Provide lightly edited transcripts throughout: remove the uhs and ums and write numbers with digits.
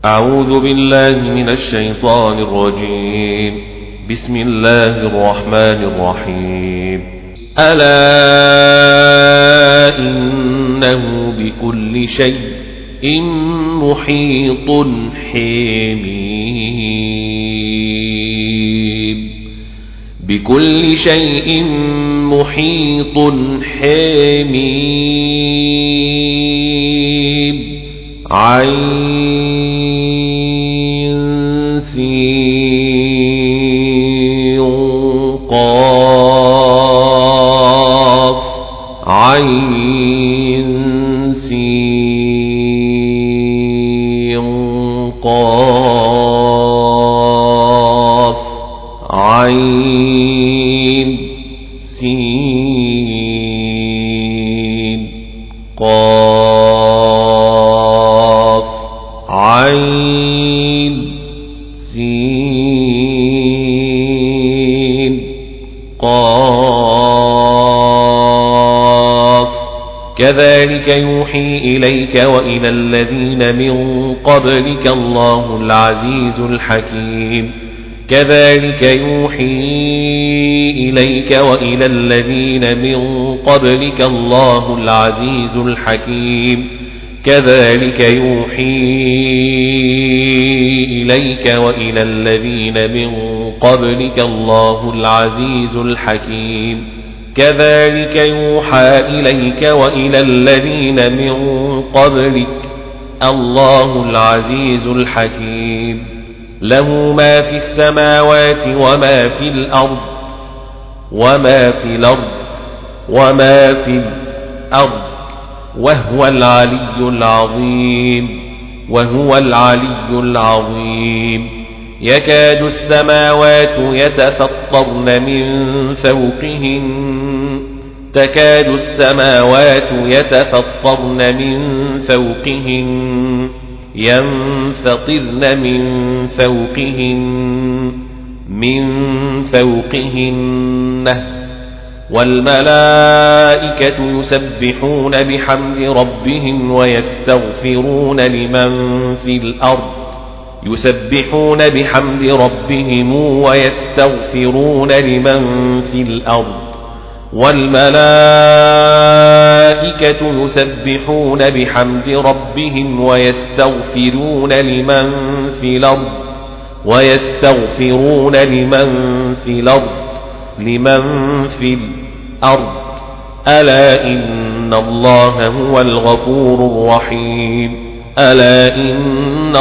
أعوذ بالله من الشيطان الرجيم. بسم الله الرحمن الرحيم. ألا إنه بكل شيء محيط حميم. بكل شيء محيط حميم. عين سين قاف عين سين قاف عين سين قاف عين سين قاف. كذلك يوحي إليك وإلى الذين من قبلك الله العزيز الحكيم. كذلك يوحي إليك وإلى الذين من قبلك الله العزيز الحكيم. كذلك يوحي إليك وإلى الذين من قبلك الله العزيز الحكيم. كذلك يوحى إليك وإلى الذين من قبلك الله العزيز الحكيم. له ما في السماوات وما في الأرض وما في الأرض وما في الأرض وهو العلي العظيم. وهو العلي العظيم. يكاد السماوات يتفطرن من فوقهن. تكاد السماوات يتفطرن من فوقهن ينفطرن من فوقهن. والملائكة يسبحون بحمد ربهم ويستغفرون لمن في الأرض. يسبحون بحمد ربهم ويستغفرون لمن في الأرض. والملائكة يسبحون بحمد ربهم ويستغفرون لمن في الأرض. ويستغفرون لمن في الأرض. لمن في الأرض. ألا إن الله هو الغفور الرحيم. ألا إن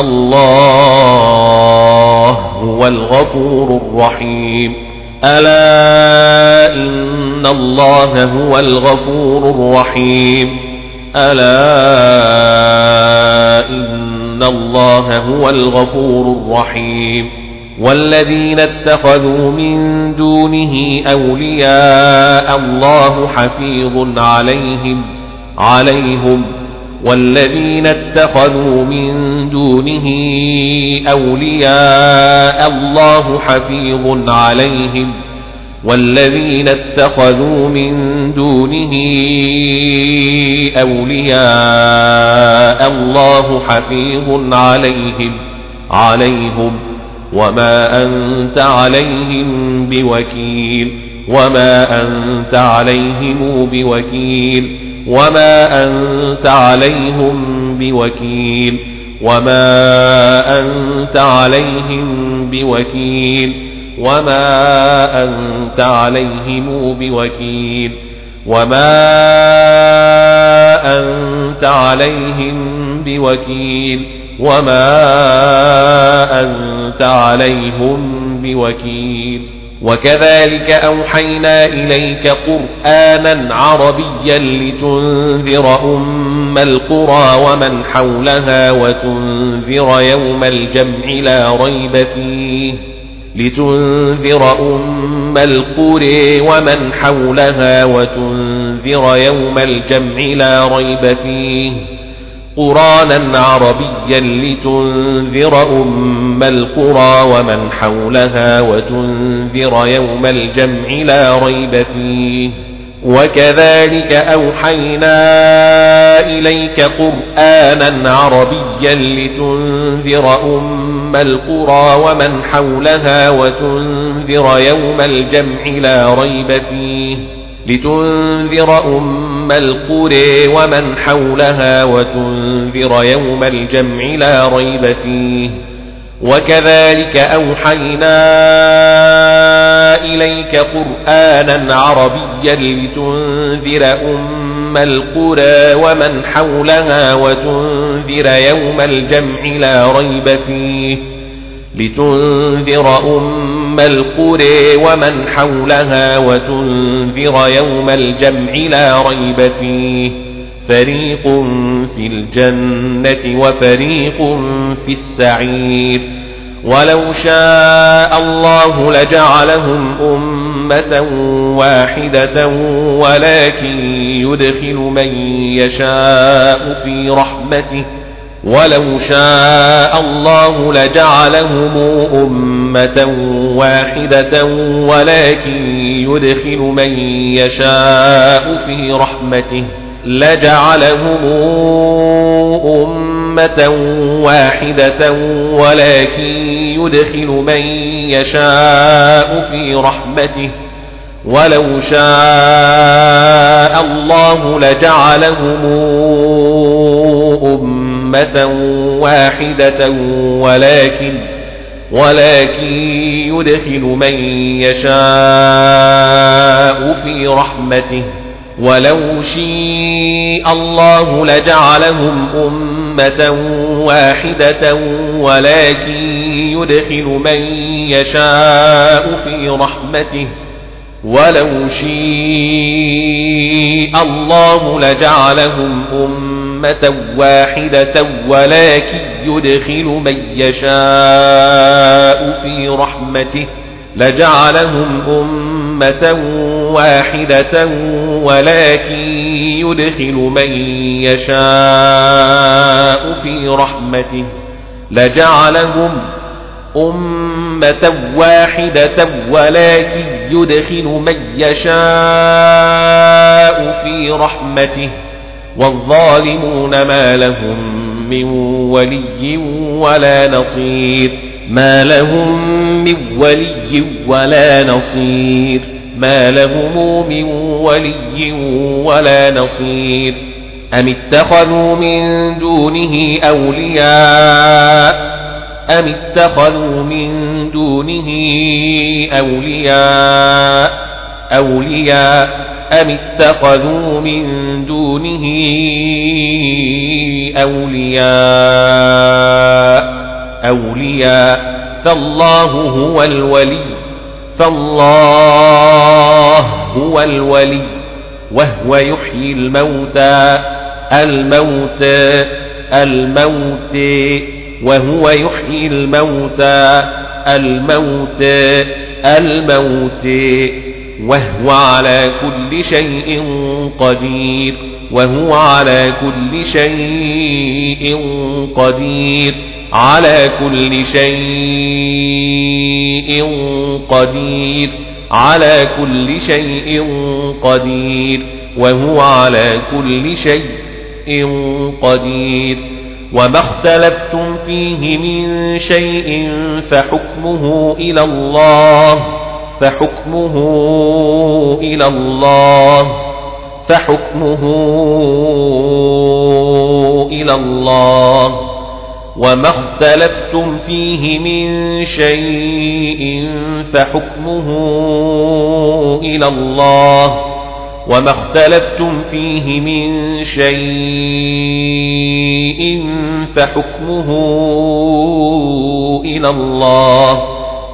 الله هو الغفور الرحيم. ألا إن الله هو الغفور الرحيم. ألا إن الله هو الغفور الرحيم. والذين اتخذوا من دونه أولياء الله حفيظ عليهم. والذين اتخذوا من دونه أولياء الله حفيظ عليهم. والذين اتخذوا من دونه أولياء الله حفيظ عليهم وما أنت عليهم بوكيل. وما أنت عليهم بوكيل. وما أنت عليهم بوكيل. وما أنت عليهم بوكيل. وما أنت عليهم بوكيل. وما أنت عليهم بوكيل. وما أنت عليهم بوكيل. وكذلك أوحينا إليك قرآنا عربيا لتنذر أم القرى ومن حولها وتنذر يوم الجمع لا ريب فيه. لتنذر أم القرى ومن حولها وتنذر يوم الجمع لا ريب فيه. قرآنا عربيا لتنذر أم القرى ومن حولها وتنذر يوم الجمع لا ريب فيه. وكذلك أوحينا إليك قرآنا عربيا لتنذر أم القرى ومن حولها وتنذر يوم الجمع لا ريب فيه ومن حولها وتنذر يوم الجمع لا ريب فيه. وكذلك أوحينا إليك قرآنا عربيا لتنذر أم القرى ومن حولها وتنذر يوم الجمع لا ريب فيه فريق في الجنة وفريق في السعير. ولو شاء الله لجعلهم أمة واحدة ولكن يدخل من يشاء في رحمته ولو شاء الله لجعلهم أمة واحدة ولكن يدخل من يشاء في رحمته ولو شاء الله لجعلهم أمة واحدة ولكن يدخل من يشاء في رحمته ولو شاء الله لجعلهم أمة واحدة ولكن يدخل من يشاء في رحمته لجعلهم أمة واحدة ولكن يدخل من يشاء في رحمته لجعلهم أمة واحدة ولكن يدخل من يشاء في رحمته والظالمون ما لهم من ولي ولا نصير ما لهم من ولي ولا نصير أم اتخذوا من دونه أولياء فالله هو الولي وهو يحيي الموتى وهو على كل شيء قدير على كل شيء قدير على كل شيء قدير وهو على كل شيء قدير. وما اختلفتم فيه من شيء فحكمه إلى الله وما اختلفتم فيه من شيء فحكمه إلى الله وما اختلفتم فيه من شيء فحكمه إلى الله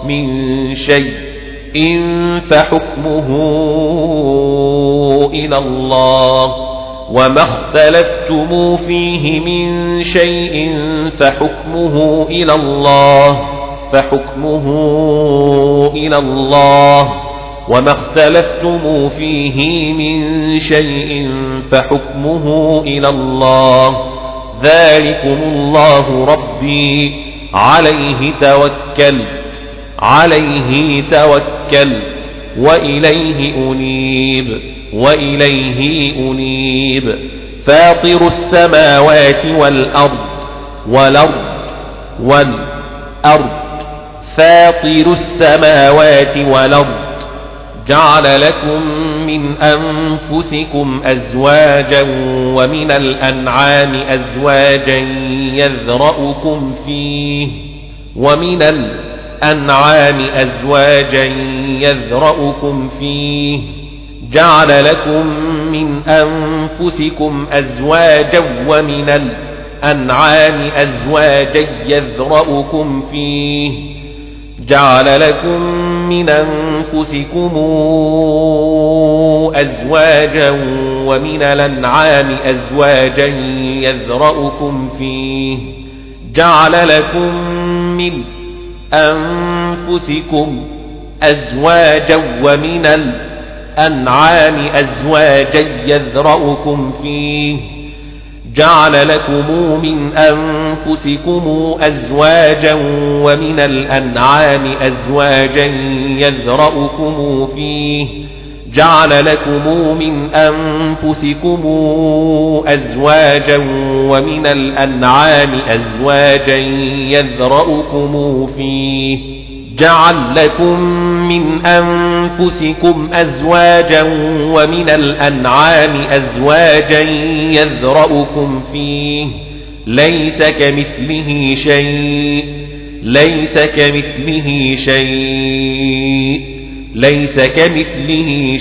وما اختلفتم فيه من شيء فحكمه إلى الله وما اختلفتم فيه من شيء فحكمه إلى الله ذلكم الله ربي عليه توكلت وإليه أنيب. وإليه أنيب فاطر السماوات والأرض فاطر السماوات والأرض جعل لكم من أنفسكم أزواجا ومن الأنعام أزواجا يذرأكم فيه جعل لكم من أنفسكم أزواجا ومن الأنعام أزواجا يذرأكم فيه جعل لكم من أنفسكم أزواجا ومن الأنعام أزواجا يذرأكم فيه جعل لكم من أنفسكم أزواجا ومن الأنعام أزواجا يذرأكم فيه جعل لكم من أنفسكم أزواجا ومن الأنعام أزواجا يذرأكم فيه جعل لكم من أنفسكم أزواجا ومن الأنعام أزواجا يذرأكم فيه جعل لكم من أنفسكم أزواجا ومن الأنعام أزواجا يذرأكم فيه ليس كمثله شيء ليس كمثله شيء ليس كمثله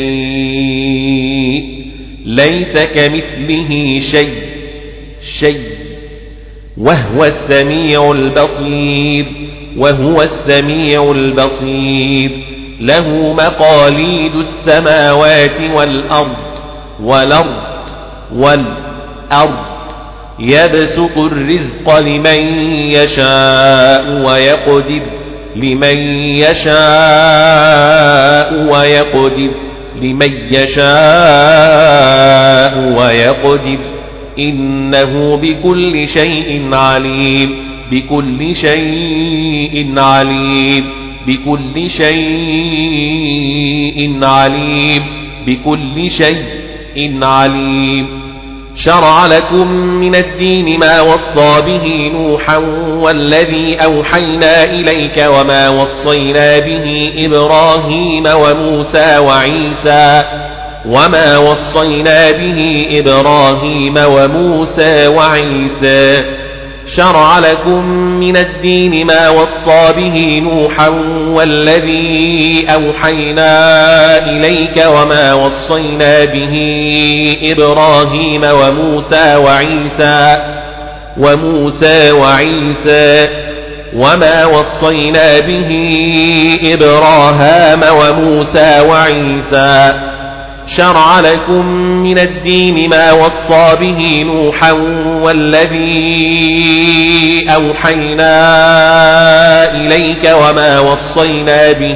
شيء ليس كمثله شيء وهو السميع البصير وهو السميع البصير له مقاليد السماوات والأرض يبسط الرزق لمن يشاء ويقدر لمن يشاء ويقدر إنه بكل شيء عليم بكل شيء عليم بكل شيء عليم بكل شيء عليم شرع لكم من الدين ما وصى به نوحا والذي أوحينا إليك وما وصينا به إبراهيم وموسى وعيسى شرع لكم من الدين ما وصى به نوحا والذي أوحينا إليك وما وصينا به إبراهيم وموسى وعيسى وما وصينا به إبراهيم وموسى وعيسى شرع لكم من الدين ما وصى به نوحا والذي أوحينا إليك وما وصينا به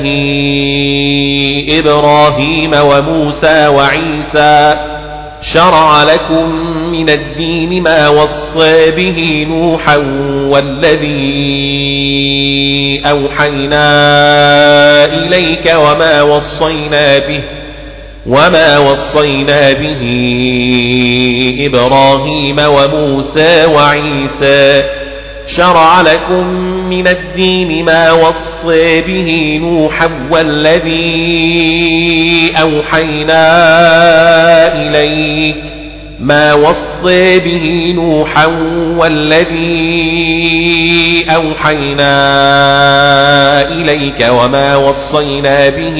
إبراهيم وموسى وعيسى شرع لكم من الدين ما وصى به نوحا والذي أوحينا إليك وما وصينا به إبراهيم وموسى وعيسى شرع لكم من الدين ما وصى به نوحا والذي أوحينا إليك وما وصينا به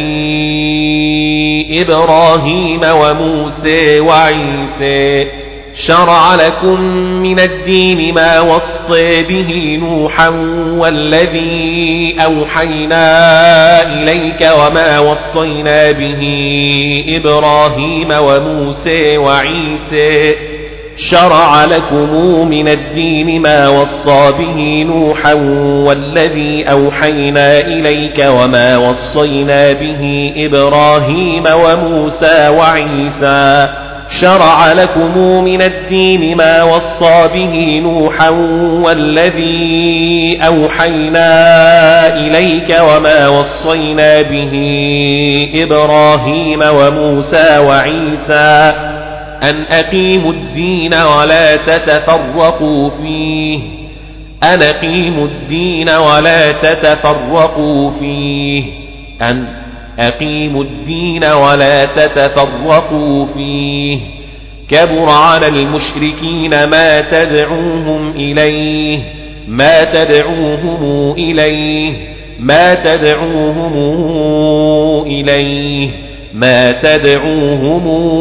إبراهيم وموسى وعيسى شرع لكم من الدين ما وصى به نوحا والذي أوحينا إليك وما وصينا به إبراهيم وموسى وعيسى شرع لكم من الدين ما وصى به نوحا والذي أوحينا إليك وما وصينا به إبراهيم وموسى وعيسى شرع لكم من الدين ما وصى به نوحا والذي أوحينا إليك وما وصينا به إبراهيم وموسى وعيسى أن أقيموا الدين ولا تتفرقوا فيه أن أقيموا الدين ولا تتفرقوا فيه أن أقيموا الدين ولا تتفرقوا فيه كبر على المشركين ما تدعوهم إليه ما تدعوهم إليه ما تدعوهم إليه ما تدعوهم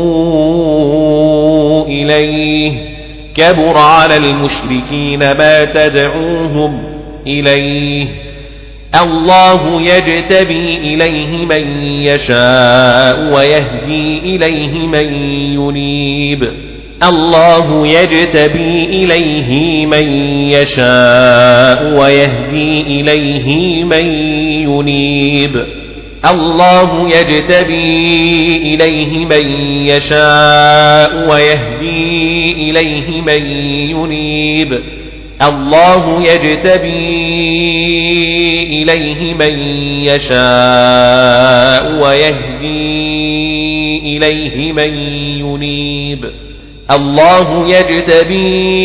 إليه كبر على المشركين ما تدعوهم إليه الله يجتبي إليه من يشاء ويهدي إليه من ينيب الله يجتبي إليه من يشاء ويهدي إليه من ينيب الله يجتبي إليه من يشاء ويهدي إليه من ينيب الله يجتبي إليه من يشاء ويهدي إليه من ينيب الله يجتبي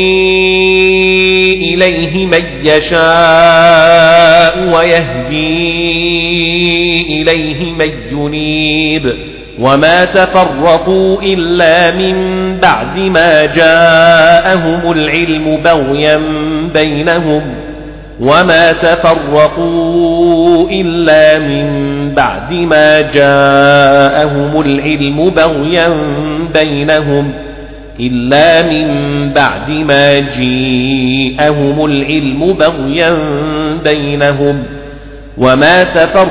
إليه من يشاء ويهدي إليه من ينيب وما تفرقوا إلا من بعد ما جاءهم العلم بغيا بينهم وما تفرقوا إلا من بعد ما جاءهم العلم بغيا بينهم إلا من بعد ما جاءهم العلم بغيا بينهم وما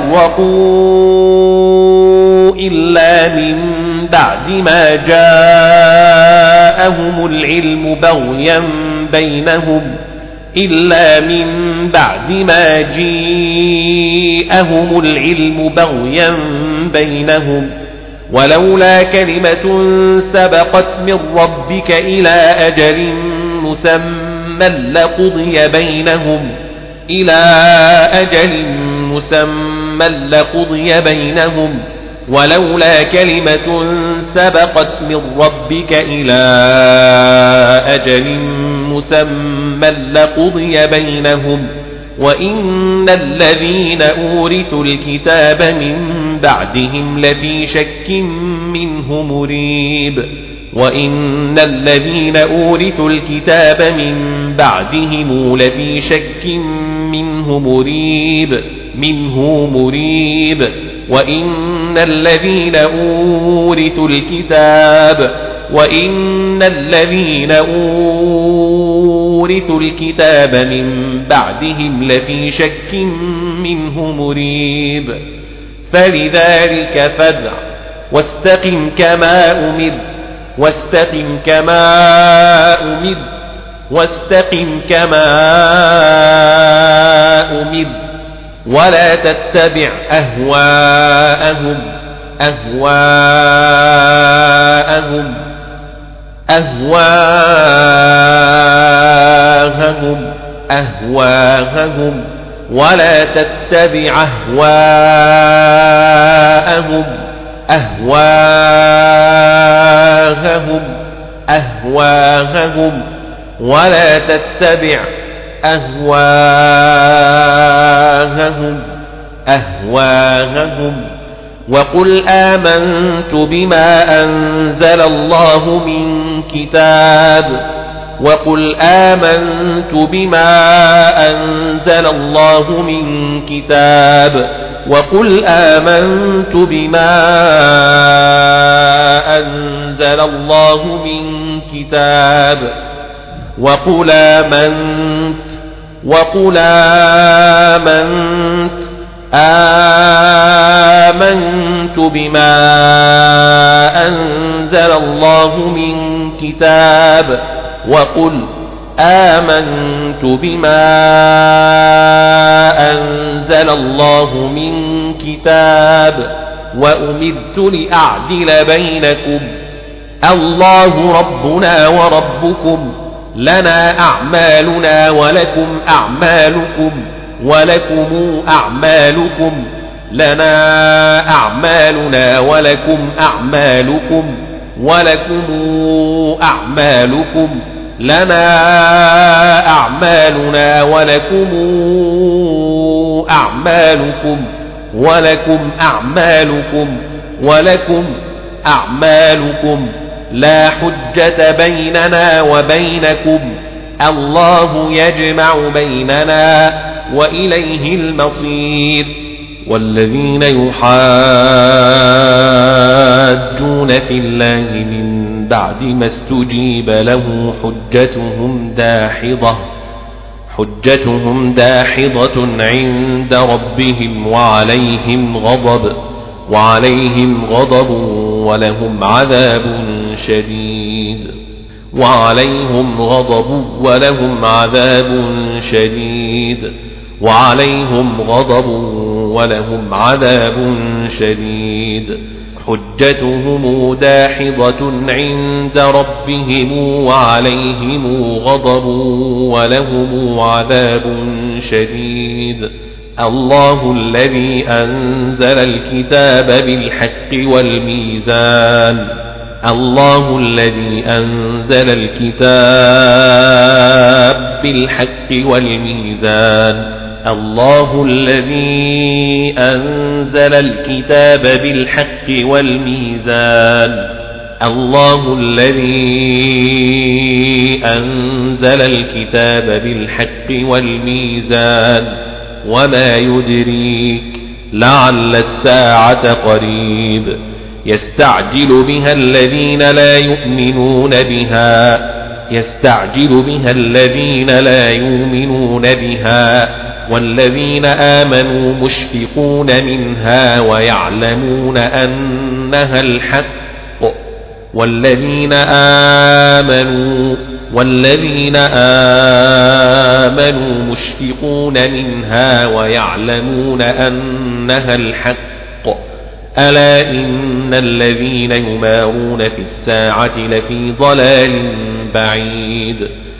تفرقوا إلا من بعد ما جاءهم العلم بغيا بينهم إلا من بعد ما جاءهم العلم بغيا بينهم ولولا كلمة سبقت من ربك إلى أجل مسمى لقضي بينهم إلى أجل مسمى لقضي بينهم ولولا كلمة سبقت من ربك إلى أجل مسمى لقضي بينهم وإن الذين أورثوا الكتاب من بعدهم لفي شك منه مريب وإن الذين أورثوا الكتاب من بعدهم لفي شك منه مريب وإن الذين أورثوا الكتاب من بعدهم لفي شك منه مريب فلذلك فادع واستقم كما أمرت ولا تتبع أهواءهم ولا تتبع أهواءهم ولا تتبع أهواءهم وقل آمنت بما أنزل الله من كتاب آمنت بما أنزل الله من كتاب وقل آمنت بما أنزل الله من كتاب وأمرت لأعدل بينكم الله ربنا وربكم لنا أعمالنا ولكم أعمالكم ولكم أعمالكم لنا أعمالنا ولكم أعمالكم ولكم أعمالكم لنا أعمالنا ولكم أعمالكم ولكم أعمالكم ولكم أعمالكم لا حجة بيننا وبينكم الله يجمع بيننا وإليه المصير. والذين يحاجون في الله من بعد ما استجيب له حجتهم داحضة عند ربهم وعليهم غضب ولهم عذاب شديد وعليهم غضب ولهم عذاب شديد حجتهم داحضة عند ربهم وعليهم غضب ولهم عذاب شديد. الله الذي أنزل الكتاب بالحق والميزان الله الذي أنزل الكتاب بالحق والميزان وما يدريك لعل الساعة قريب يستعجل بها الذين لا يؤمنون بها والذين آمنوا مشفقون منها ويعلمون أنها الحق والذين آمنوا مشفقون منها ويعلمون أنها الحق ألا إن الذين يمارون في الساعة لفي ضلال بعيد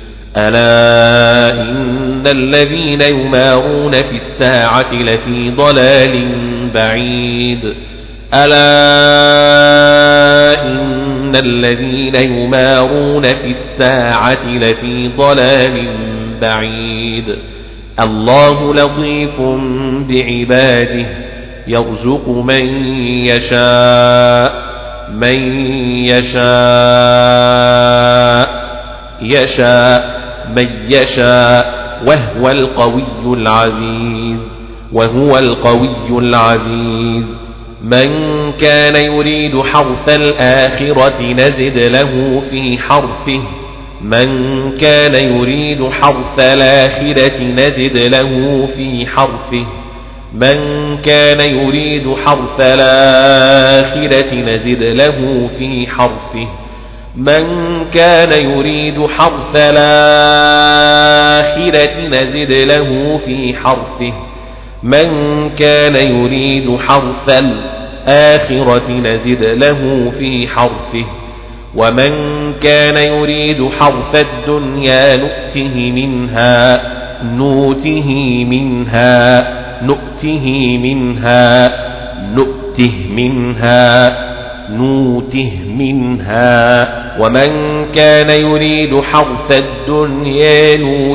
الله لطيف بعباده يرزق من يشاء وهو القوي العزيز. من كان يريد حرث الآخرة نزد له في حرثه ومن كان يريد حرث الدنيا نؤته منها ومن كان يريد حرث الدنيا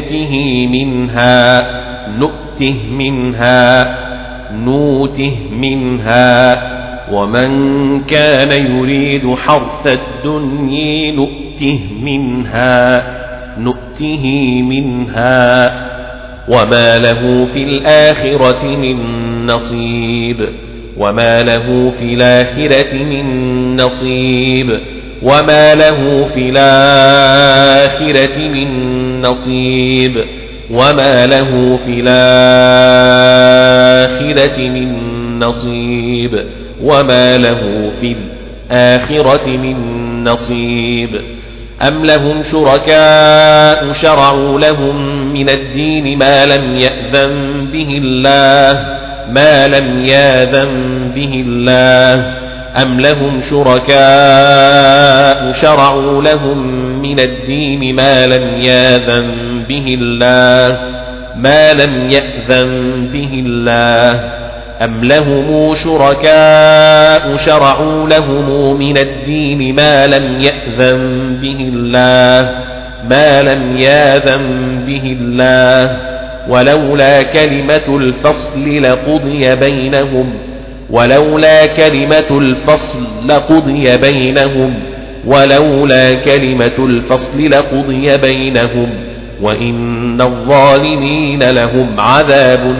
نؤته منها ومن كان يريد حرث الدنيا نؤته منها وما له في الآخرة من نصيب وما له في الآخرة من نصيب أم لهم شركاء شرعوا لهم من الدين ما لم يأذن به الله أم لهم شركاء شرعوا لهم من الدين ما لم يأذن به الله أم لهم شركاء شرعوا لهم من الدين ما لم يأذن به الله ولولا كلمة الفصل لقضي بينهم وإن الظالمين لهم عذاب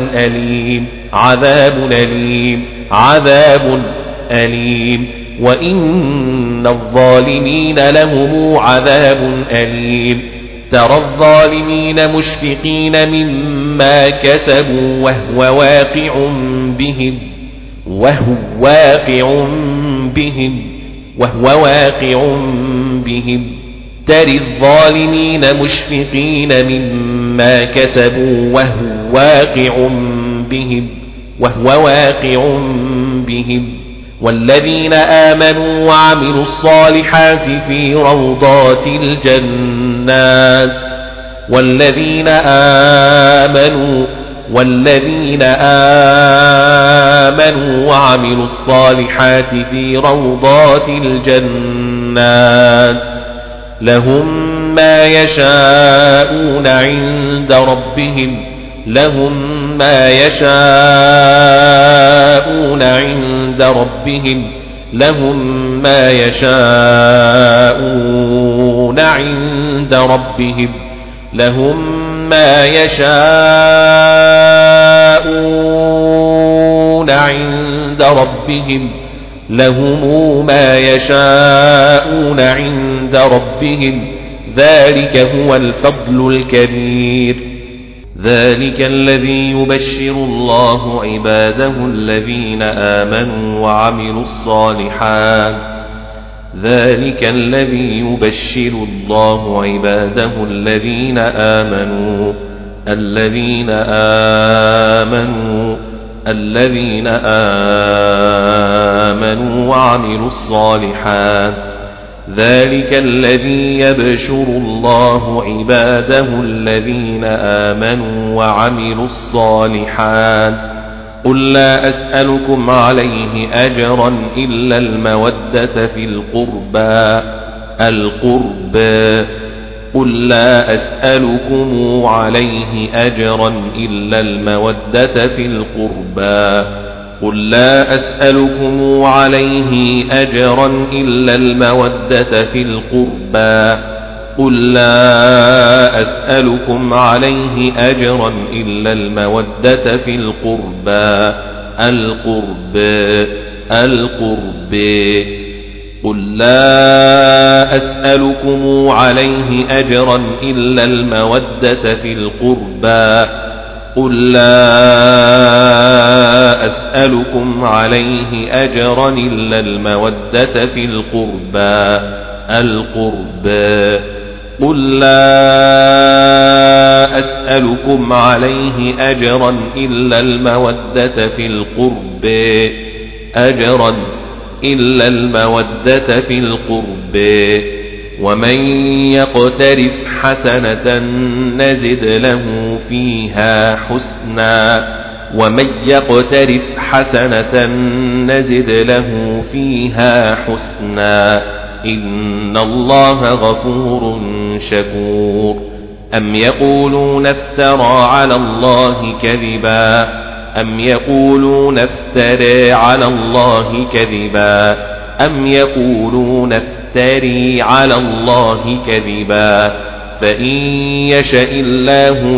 أليم وإن الظالمين لهم عذاب أليم ترى الظالمين مشفقين مما كسبوا وهو واقع بهم ترى الظالمين مشفقين مما كسبوا وهو واقع بهم والذين آمنوا وعملوا الصالحات في روضات الجنات والذين آمنوا وعملوا الصالحات في روضات الجنات لهم ما يشاءون عند ربهم ذلك هو الفضل الكبير ذلك الذي يبشر الله عباده الذين آمنوا وعملوا الصالحات ذلك الذي يبشر الله عباده الذين آمنوا وعملوا الصالحات قل لا أسألكم عليه أجرا إلا المودة في القربى قل لا أسألكم عليه أجرا إلا المودة في القربى قل لا أسألكم عليه أجرا إلا المودة في القربى قل لا أسألكم عليه أجرا إلا المودة في القربى قل لا أسألكم عليه أجرا إلا المودة في القربى قل لا أسألكم عليه أجرا إلا المودة في القربى قل لا أسألكم عليه أجرا إلا المودة في القرب ومن يقترف حسنة نزد له فيها حسنا إن الله غفور شكور أم يقولون افترى على الله كذبا فإن يشأ الله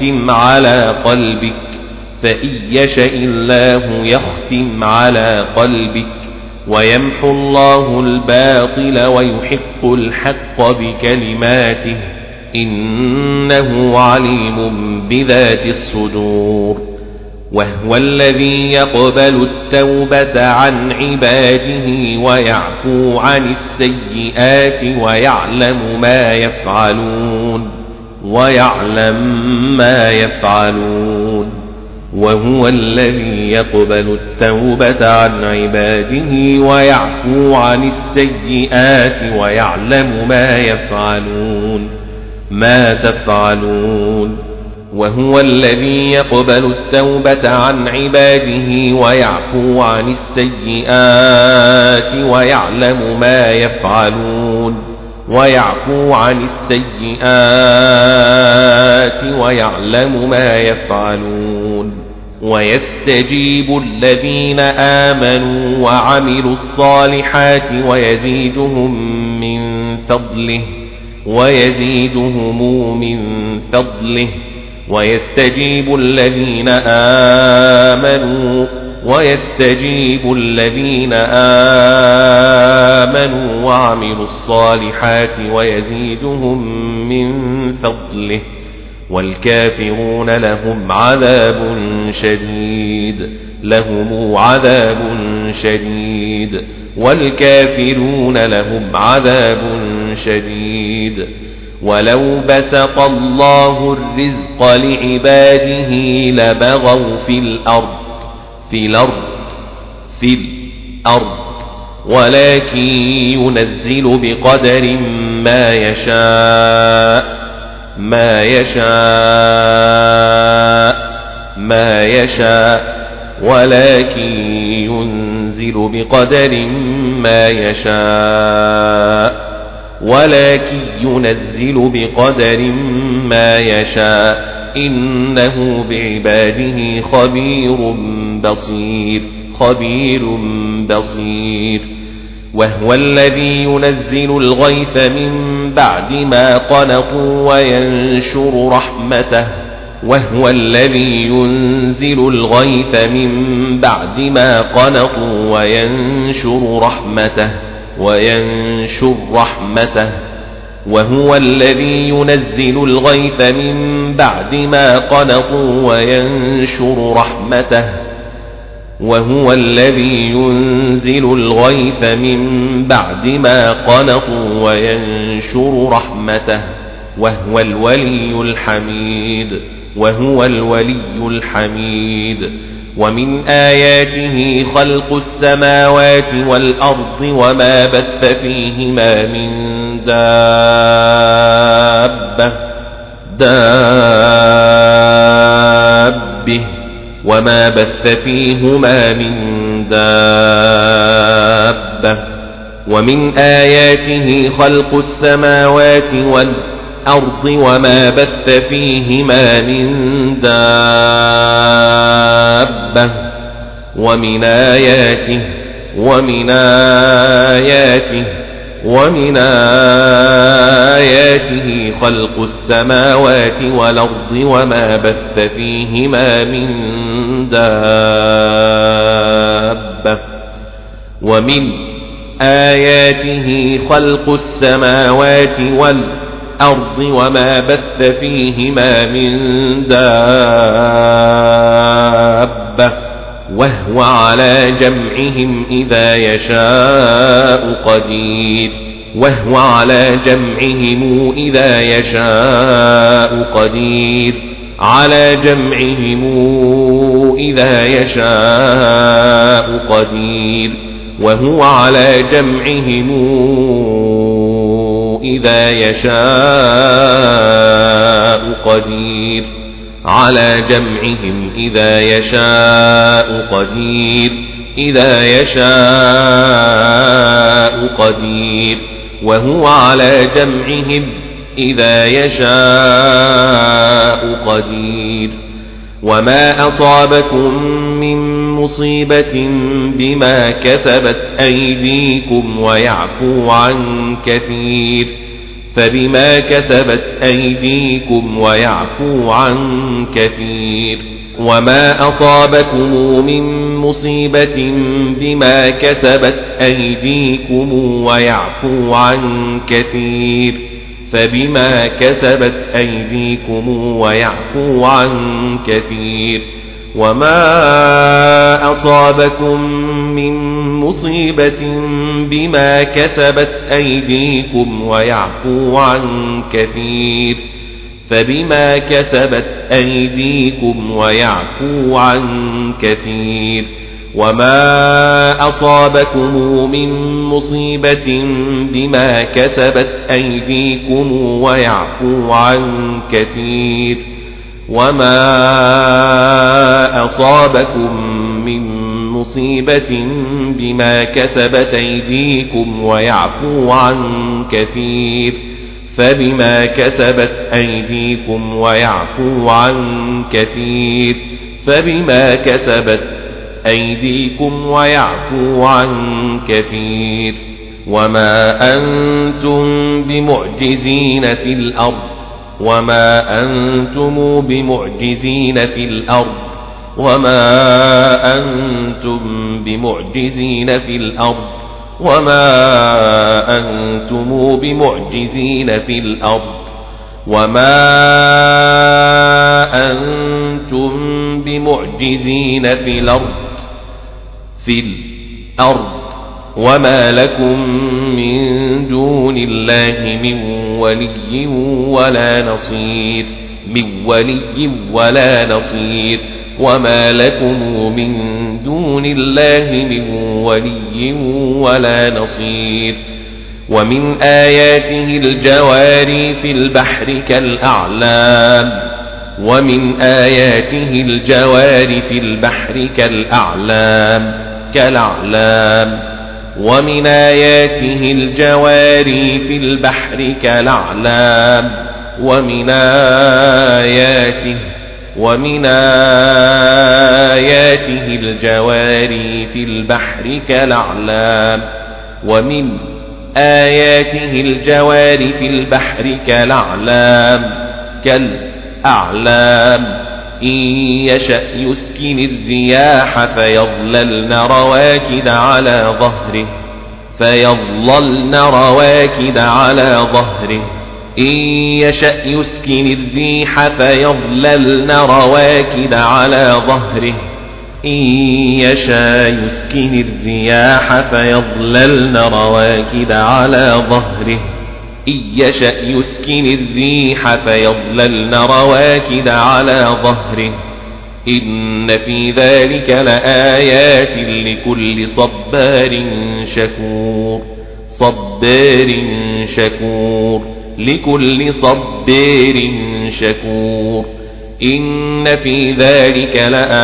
يختم على قلبك ويمحو الله الباطل ويحق الحق بكلماته إنه عليم بذات الصدور وهو الذي يقبل التوبة عن عباده ويعفو عن السيئات ويعلم ما يفعلون وهو الذي يقبل التوبة عن عباده ويعفو عن السيئات ويعلم ما تفعلون وهو الذي يقبل التوبة عن عباده ويعفو عن السيئات ويعلم ما يفعلون ويستجيب الذين آمنوا وعملوا الصالحات ويزيدهم من فضله ويستجيب الذين آمنوا وعملوا الصالحات ويزيدهم من فضله والكافرون لهم عذاب شديد ولو بسط الله الرزق لعباده لبغوا في الأرض ولكن ينزل بقدر ما يشاء إنه بعباده خبير بصير وهو الذي ينزل الغيث من بعد ما قنطوا وينشر رحمته وهو الذي ينزل الغيث من بعد ما قنطوا وينشر رحمته وهو الولي الحميد ومن آياته خلق السماوات والأرض وما بث فيهما من دابة ومن آياته خلق السماوات والأرض وما بث فيهما من دابة ومن آياته خلق السماوات والأرض وما بث فيهما من دابة ومن آياته خلق السماوات والأرض وما بث فيهما من دابة وهو على جمعهم إذا يشاء قدير وهو على جمعهم إذا يشاء قدير وهو على جمعهم إذا يشاء قدير وما أصابكم من مصيبة بما كسبت أيديكم ويعفو عن كثير فبما كسبت أيديكم ويعفو عن كثير وما أصابكم من مصيبة بما كسبت أيديكم ويعفو عن كثير فبما كسبت أيديكم ويعفو عن كثير وما أصابكم من مصيبة بما كسبت أيديكم ويعفو عن كثير فبما كسبت أيديكم ويعفو عن كثير. وما أصابكم من مصيبة بما كسبت أيديكم ويعفو عن كثير. وما أصابكم من مصيبة بما كسبت أيديكم ويعفو عن كثير. فبما كسبت أيديكم ويعفو عن كثير. فبما كسبت أيديكم ويعفو عن كثير. وما أنتم بمعجزين في الأرض. وما أنتم بمعجزين في الأرض. وما أنتم بمعجزين في الأرض. وما أنتم بمعجزين في الأرض. وما أنتم بمعجزين في الأرض. وما لكم من دون الله من ولي ولا نصير. وما لكم من دون الله من ولي ولا نصير. ومن آياته الجواري في البحر كالأعلام. ومن آياته الجوار في البحر كالأعلام. ومن آياته الجواري في البحر كالأعلام. ومن آياته الجواري في البحر كالأعلام. ومن آياته الجوار في البحر كالأعلام. إن يشأ يسكن الرياح فيظللن رواكد على ظهره. إن يشأ يسكن الريح فيظللن رواكد على ظهره. إن يشأ يسكن الرياح فيظللن رواكد على ظهره. إن يشأ يسكن الريح فيظللن رواكد على ظهره. إن في ذلك لآيات لكل صبار شكور. لكل صبار شكور. إن في ذلك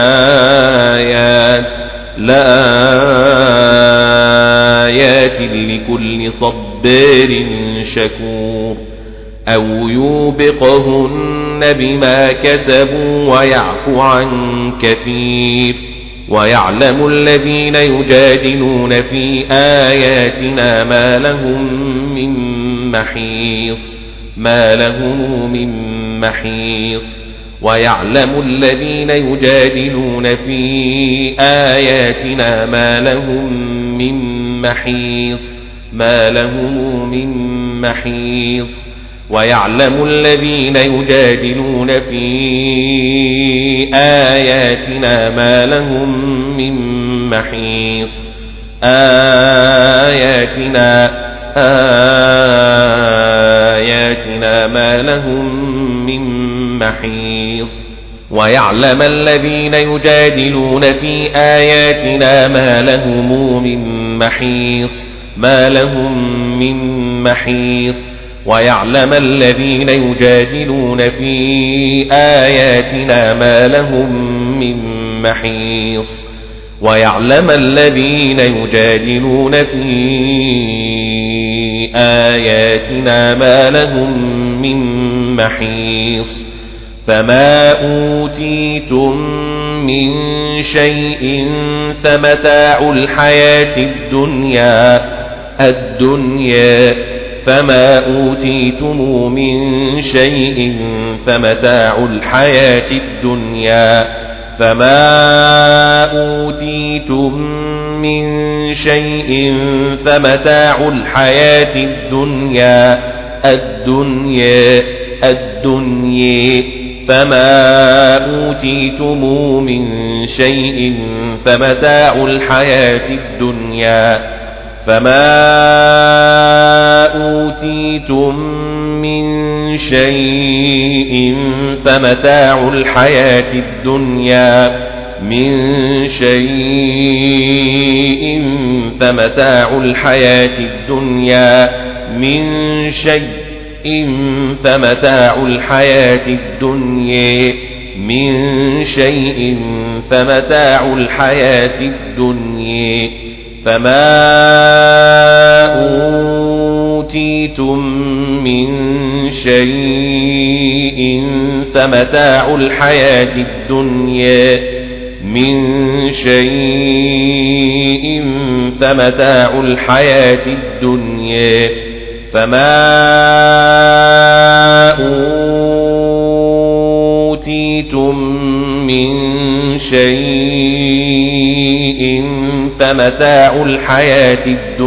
لآيات لكل صبار شكور. أو يوبقهن بما كسبوا ويعفو عن كثير. ويعلم الذين يجادلون في آياتنا ما لهم من محيص. ويعلم الذين يجادلون في آياتنا ما لهم من محيص. ويعلم الذين يجادلون في آياتنا ما لهم من محيص. آياتنا ما لهم من محيص. ويعلم الذين يجادلون في آياتنا ما لهم من محيص. ويعلم الذين يجادلون في آياتنا ما لهم من محيص. ويعلم الذين يجادلون في آياتنا ما لهم من محيص. فما أوتيتم من شيء فمتاع الحياة الدنيا. فما أوتيتم من شيء فمتاع الحياة الدنيا. فما أوتيتم من شيء فمتاع الحياة الدنيا. فما أوتيتم من شيء فمتاع الحياة الدنيا. فما أوتيتم من شيء فمتاع الحياة الدنيا فمتاع الحياة الدنيا فمتاع الحياة الدنيا فما أوتيتم من شيء فمتاع الحياة الدنيا فما أوتيتم من شيء فمتاع الحياة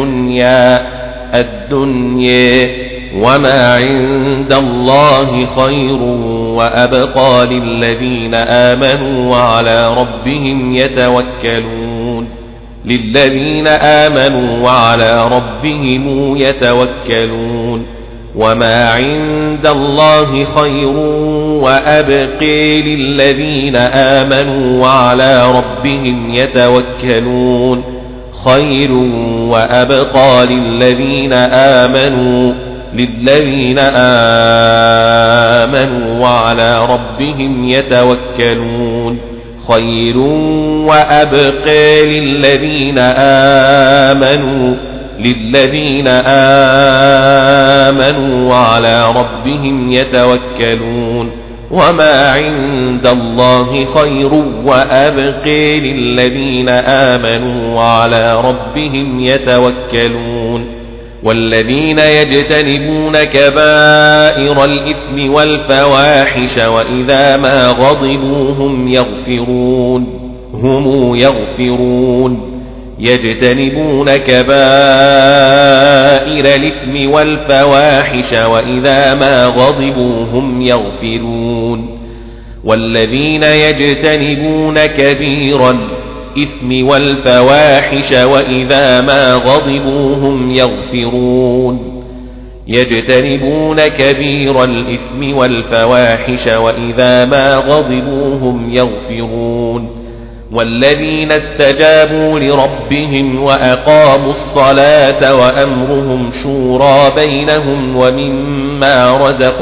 الدنيا وما عند الله خير وأبقى للذين آمنوا وعلى ربهم يتوكلون وما عند الله خير وأبقى للذين آمنوا وعلى ربهم يتوكلون وعلى ربهم يتوكلون خير وأبقى للذين آمنوا وعلى ربهم يتوكلون وما عند الله خير وأبقى للذين آمنوا وعلى ربهم يتوكلون والذين يجتنبون كبائر الإثم والفواحش وإذا ما غضبوا هم يغفرون يجتنبون كبائر الإثم والفواحش وإذا ما غضبوا هم يغفرون والذين يجتنبون كبير الإثم والفواحش وإذا ما غضبوا هم يغفرون يجتنبون كبير الإثم والفواحش وإذا ما غضبوا هم يغفرون والذين استجابوا لربهم وأقاموا الصلاة وأمرهم شورى بينهم ومما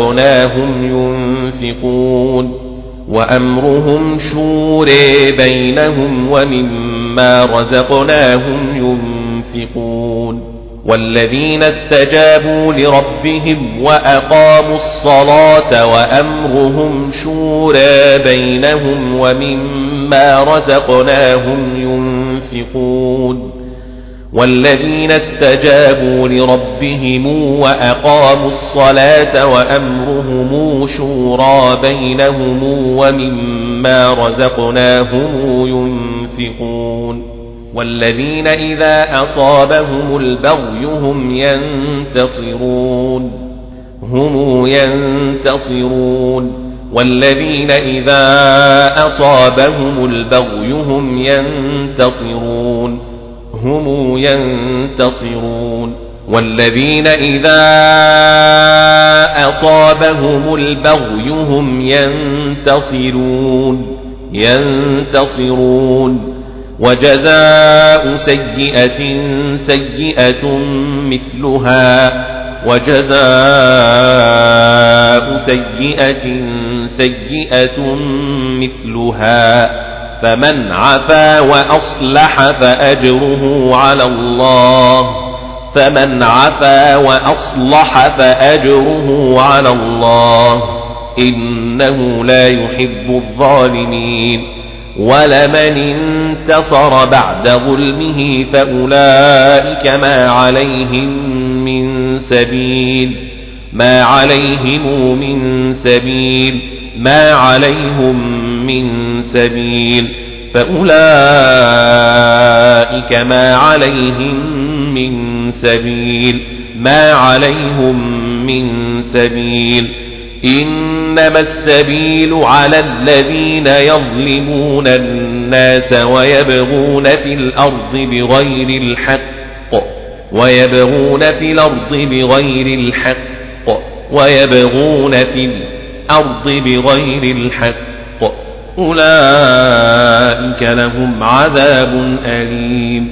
رزقناهم ينفقون والذين استجابوا لربهم وأقاموا الصلاة وأمرهم شورى بينهم ومما رزقناهم ينفقون والذين استجابوا لربهم وأقاموا الصلاة وأمرهم شورى بينهم ومما رزقناهم ينفقون والذين إذا أصابهم البغي هم ينتصرون والذين إذا أصابهم البغي هم ينتصرون والذين إذا أصابهم البغي هم ينتصرون وجزاء سيئة سيئة مثلها فمن عفا وأصلح فأجره على الله إنه لا يحب الظالمين ولمن انتصر بعد ظلمه فأولئك ما عليهم من سبيل فأولئك ما عليهم من سبيل إنما السبيل على الذين يظلمون الناس ويبغون في الأرض بغير الحق ويبغون في الأرض بغير الحق أولئك لهم عذاب أليم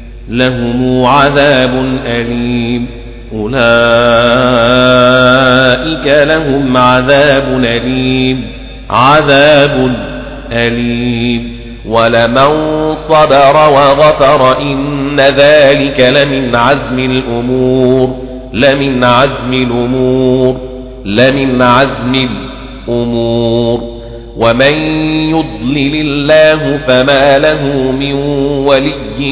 ولمن صبر وغفر إن ذلك لمن عزم الأمور ومن يضلل الله فما له من ولي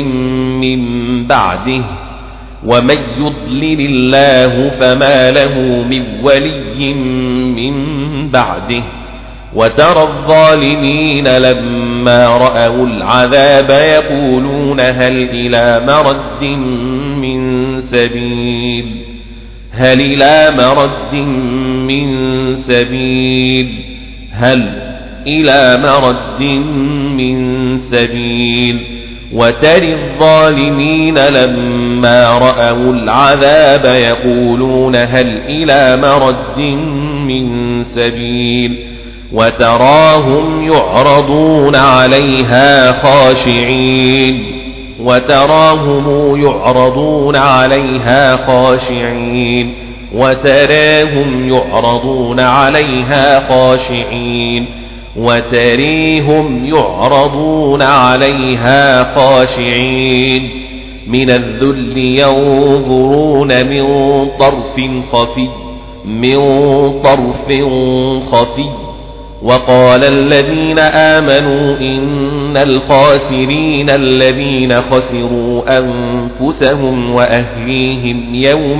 من بعده وترى الظالمين لما رأوا العذاب يقولون هل إلى مرد من سبيل وترى الظالمين لما رأوا العذاب يقولون هل إلى مرد من سبيل وتراهم يعرضون عليها خاشعين من الذل ينظرون من طرف خفي وقال الذين آمنوا إن الخاسرين الذين خسروا أنفسهم وأهليهم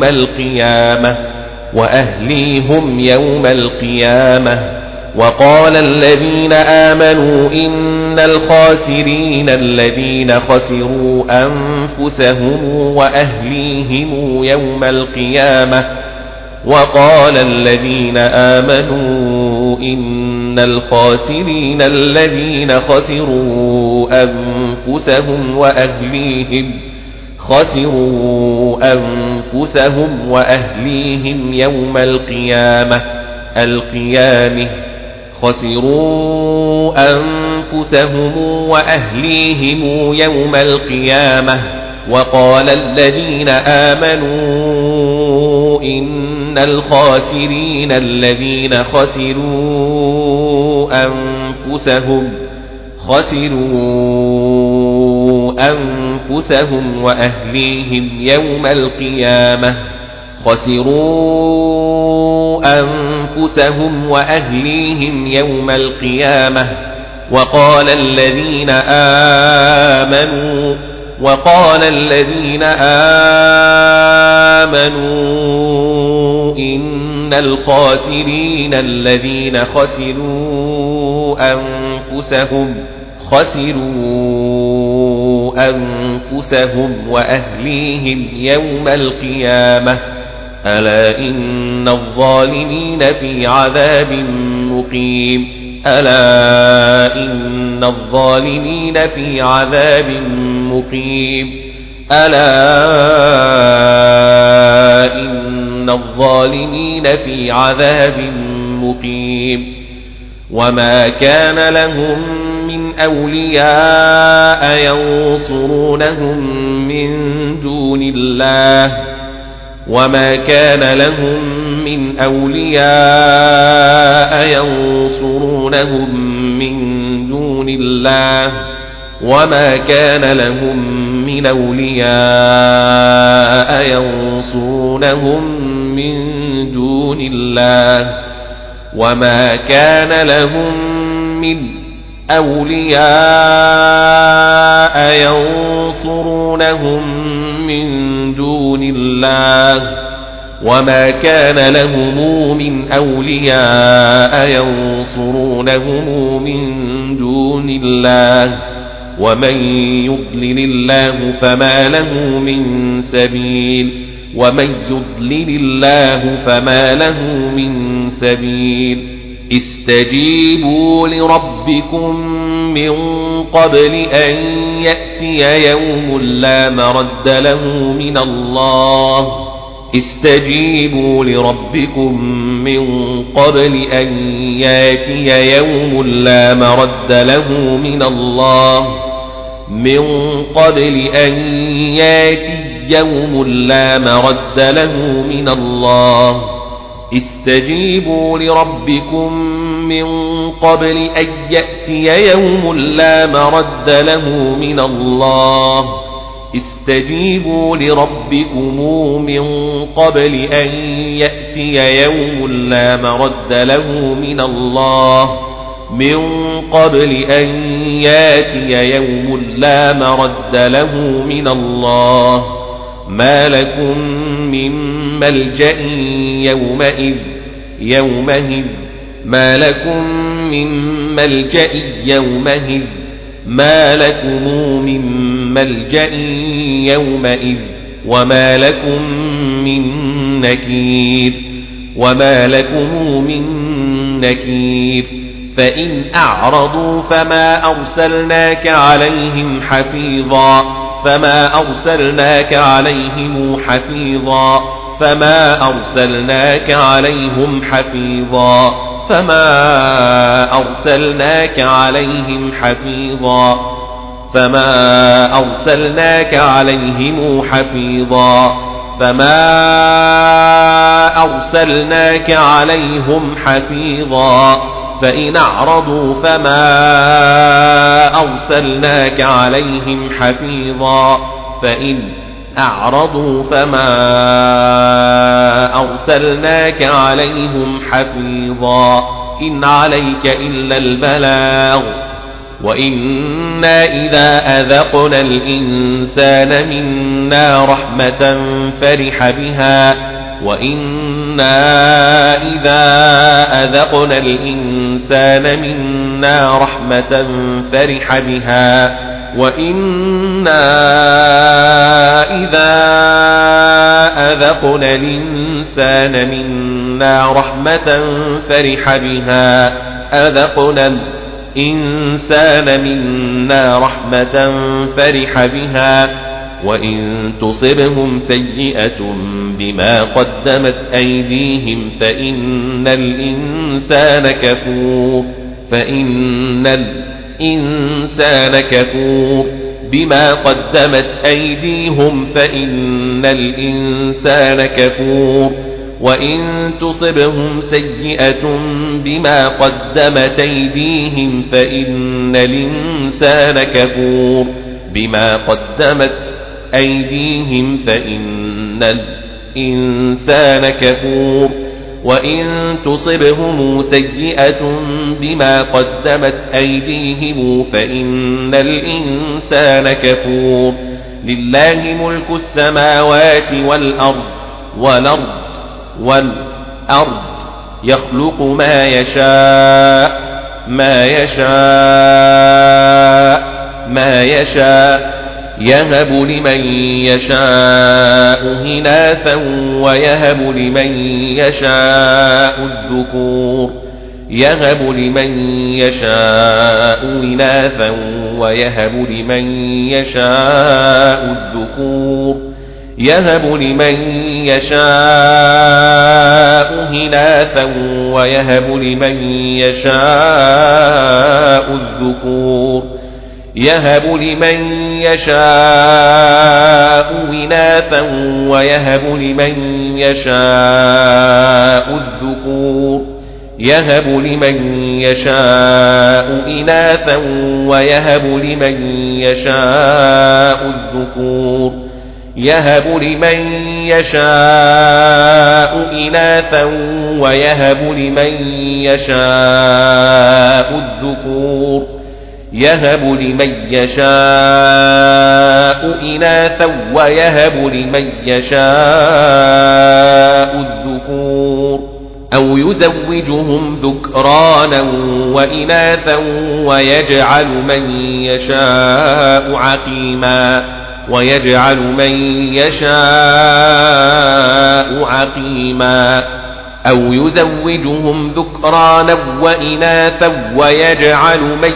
يوم القيامة وقال الذين آمنوا إن الخاسرين الذين خسروا أنفسهم وأهليهم يوم القيامة وقال الذين آمنوا إن الخاسرين الذين خسروا أنفسهم وأهليهم يوم القيامة وقال الذين آمنوا إن الخاسرين الذين خسروا أنفسهم وأهليهم يوم القيامة وقال الذين آمنوا إن الخاسرين الذين خسروا أنفسهم وأهليهم يوم القيامة ألا إن الظالمين في عذاب مقيم وما كان لهم من أولياء ينصرونهم من دون الله وما كان لهم من أولياء ينصرونهم من دون الله وما كان لهم من أولياء ينصرونهم من دون الله وما كان لهم من أولياء ينصرونهم من دون الله ومن يضلل الله فما له من سبيل استجيبوا لربكم من قبل أن يأتي يوم لا مرد له من الله استجيبوا لربكم من قبل أن يأتي يوم لا مرد له من الله من قبل أن يأتي يوم لا مرد له من الله استجيبوا لربكم من قبل أن يأتي يوم لا مرد له من الله استجيبوا لربكم من قبل أن يأتي يوم لا مرد له من الله من قبل أن يأتي يوم لا مرد له من الله ما لكم من ملجأ يومئذ ما لكم من ملجأ يومئذ ما لكم من ملجأ يومئذ وما لكم من نكير فإن أعرضوا فما أرسلناك عليهم حفيظا فإن أعرضوا فما أرسلناك عليهم حفيظا إن عليك إلا البلاغ وإنا إذا أذقنا الإنسان منا رحمة فرح بها وإنا إذا أذقنا الإنسان منا رحمة فرح بها وإن تصبهم سيئة بما قدمت أيديهم فإن الإنسان كفور بما قدمت أيديهم وإن تصبهم سيئة بما قدمت أيديهم فإن الإنسان كفور بما قدمت أيديهم وإن تصبهم سيئة بما قدمت أيديهم فإن الإنسان كفور لله ملك السماوات والأرض يخلق ما يشاء يهب لمن يشاء إناثا ويهب لمن يشاء الذكور يهب لمن يشاء إناثا ويهب لمن يشاء الذكور يهب لمن يشاء إناثا ويهب لمن يشاء الذكور يهب لمن يشاء إناثا ويهب لمن يشاء الذكور يهب لمن يشاء إناثا ويهب لمن يشاء الذكور يهب لمن يشاء إناثا ويهب لمن يشاء الذكور يهب لمن يشاء إناثا ويهب لمن يشاء الذكور أو يزوجهم ذكرانا وإناثا ويجعل من يشاء عقيما أو يزوجهم ذكرانا وإناثا ويجعل من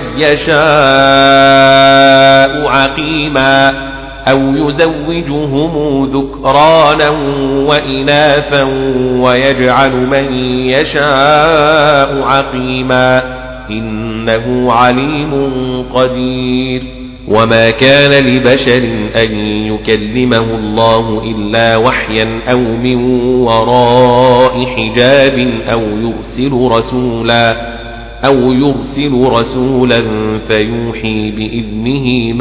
يشاء عقيما أو يزوجهم ذكرانا وإناثا ويجعل من يشاء عقيما إنه عليم قدير. وما كان لبشر أن يكلمه الله إلا وحيا أو من وراء حجاب أو يرسل رسولا فيوحي بإذنه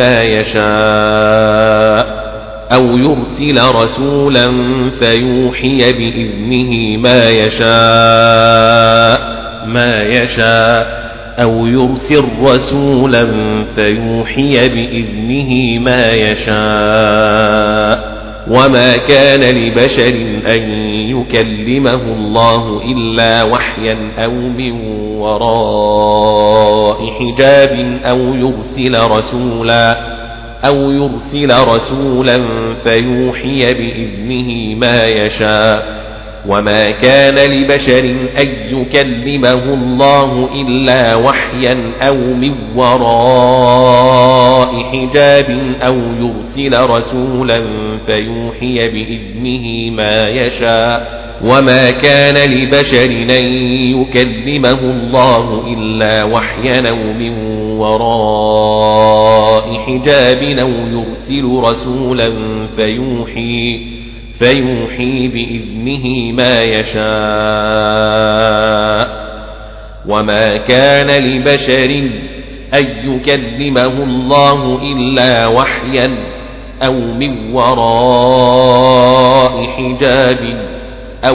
ما يشاء أو يرسل رسولا فيوحي بإذنه ما يشاء. وما كان لبشر أن يكلمه الله إلا وحيا أو من وراء حجاب أو يرسل رسولا فيوحي بإذنه ما يشاء. وما كان لبشر أن يكلمه الله إلا وحيا أو من وراء حجاب أو يرسل رسولا فيوحي بإذنه ما يشاء. وما كان لبشر أن يكلمه الله إلا وحيا أو من وراء حجاب أو يرسل رسولا فيوحي بإذنه ما يشاء. وما كان لبشر أن يكلمه الله إلا وحيا أو من وراء حجاب أو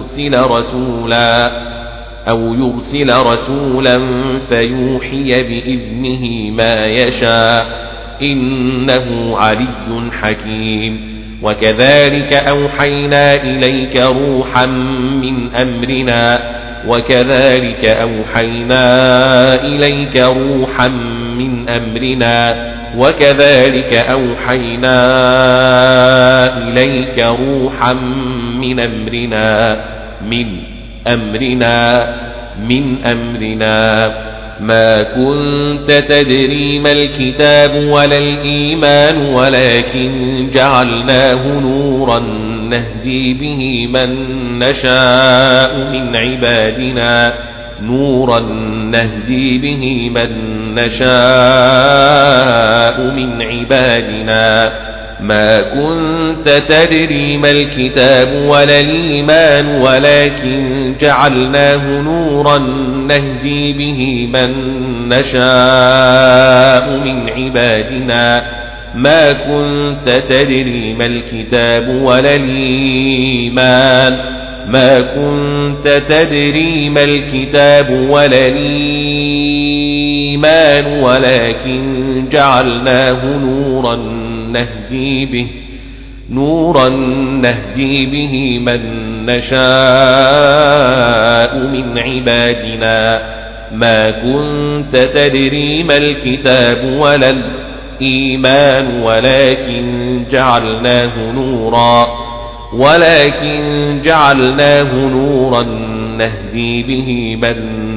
يرسل رسولا فيوحي بإذنه ما يشاء إنه علي حكيم. وكذلك أوحينا إليك روحا من أمرنا ما كنت تدري ما الكتاب ولا الإيمان ولكن جعلناه نورا نهدي به من نشاء من عبادنا. ما كنت تدري ما الكتاب ولا الإيمان ولكن جعلناه نورا نهدي به من نشاء من عبادنا. ما كنت تدري ما الكتاب ولا الإيمان ولكن جعلناه نورا نهدي به من نشاء من عبادنا. ما كنت تدري ما الكتاب ولا الإيمان ولكن جعلناه نورا نهدي به من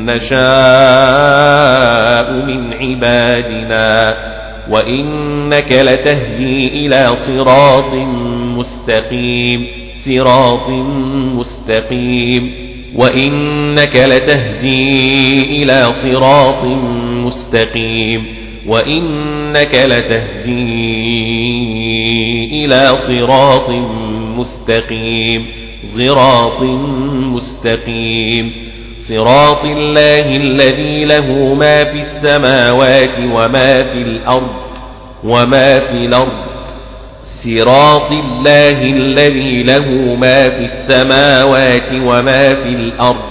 نشاء من عبادنا. وإنك لتهدي إلى صراط مستقيم وإنك لتهدي إلى صراط مستقيم صراط الله الذي له ما في السماوات وما في الأرض صراط الله الذي له ما في السماوات وما في الأرض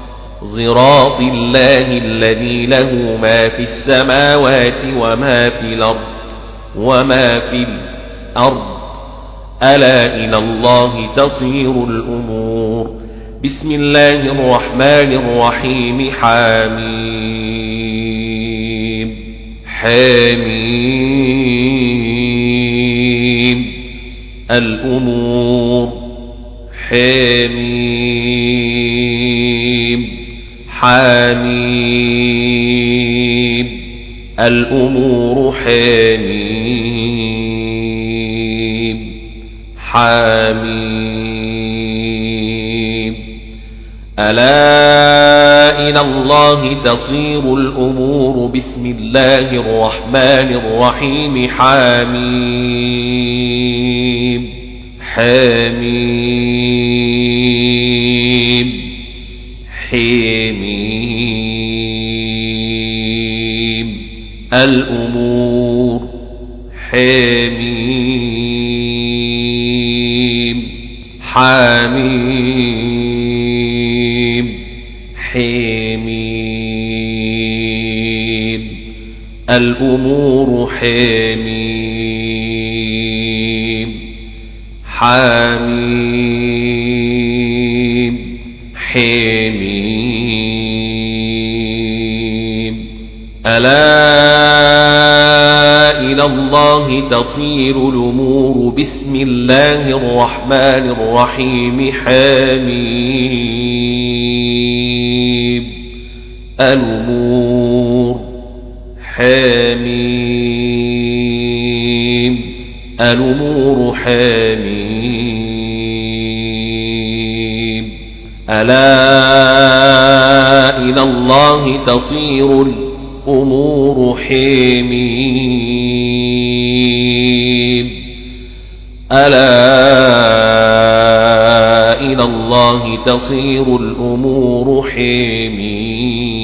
ألا إلى الله تصير الأمور. بسم الله الرحمن الرحيم. حميم الأمور. حميم الأمور حميم حميم ألا إلى الله تصير الأمور بسم الله الرحمن الرحيم حميم حميم حميم الأمور حميم حميم حميم الأمور حميم حميم حميم ألا إلى الله تصير الأمور بسم الله الرحمن الرحيم حميم الأمور حميم الأمور حميم ألا إلى الله تصير الأمور حميم ألا إلى الله تصير الأمور حميم